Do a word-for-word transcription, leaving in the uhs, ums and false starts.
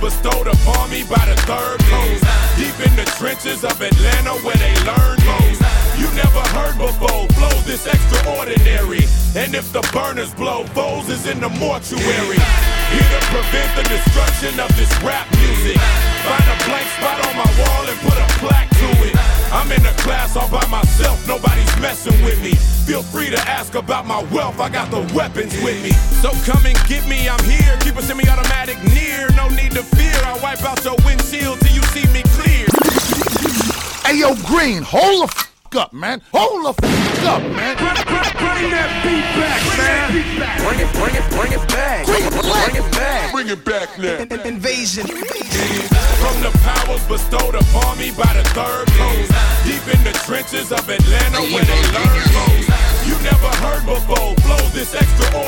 bestowed upon me by the third coast. Deep in the trenches of Atlanta where they learn most. You never heard before, flow this extraordinary. And if the burners blow, foes is in the mortuary. Here to prevent the destruction of this rap music. Find a blank spot on my wall and put a plaque to it. I'm in the class all by myself, nobody's messing with me. Feel free to ask about my wealth, I got the weapons with me. So come and get me, I'm here. Keep a semi-automatic near, no need to fear. I'll wipe out your windshield till you see me clear. Hey yo, Green, hold the f up, man. Hold the f up, man. Bring, bring, bring that beat back, man. Bring it, bring it, bring it back. Bring it back. Bring it back. Bring it back now. Invasion. From the powers bestowed upon me by the third coast. Deep in the trenches of Atlanta where they learn most. You never heard before, flow this extraordinary.